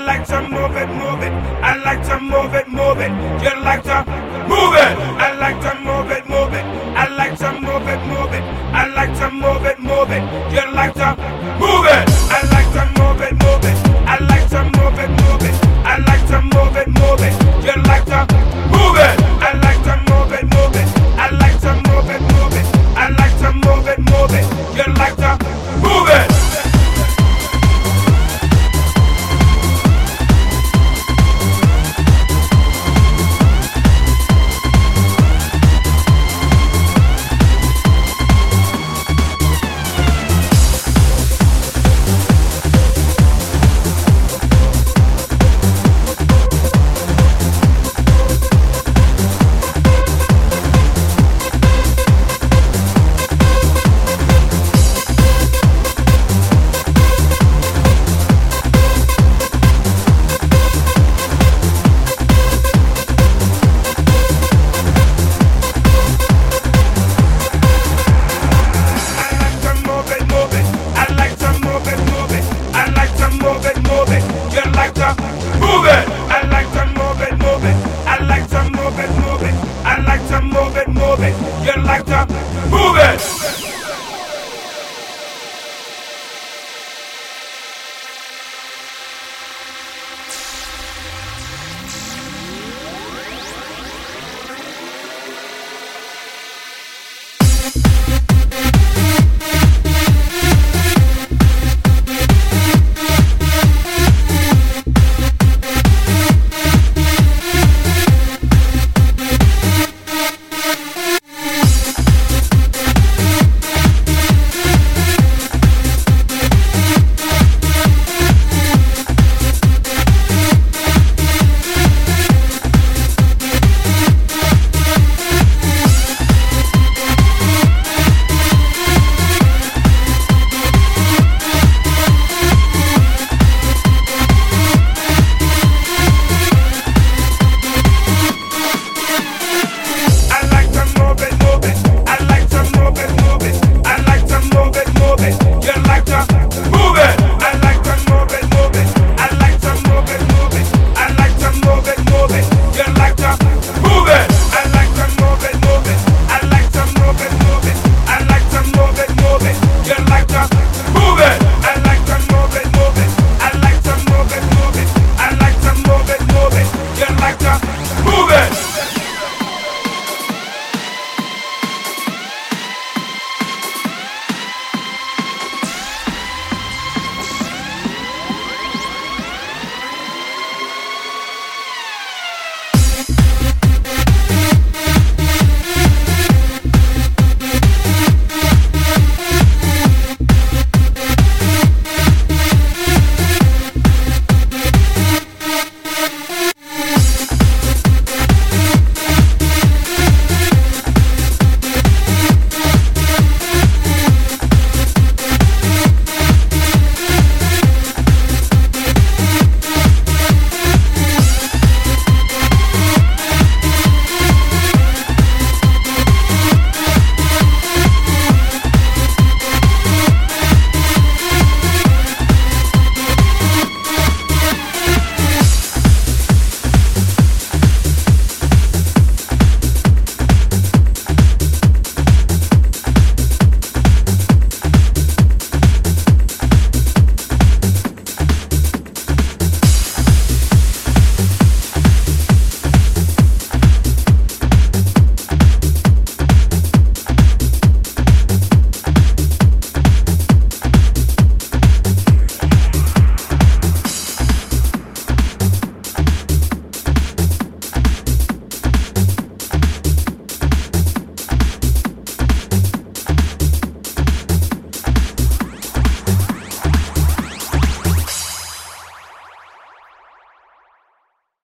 like to move it, move it. I like to move it, move it. You like to move it. I like to move it, move it. I like to move it, move it. I like to move it, move it. You like to move it. I like to move it, move it. I like to move it, move it. I like to move it, move it. You like to move it. I like to move it, move it. I like to move it, move it. I like to move it, move it. You like to move it. Move it.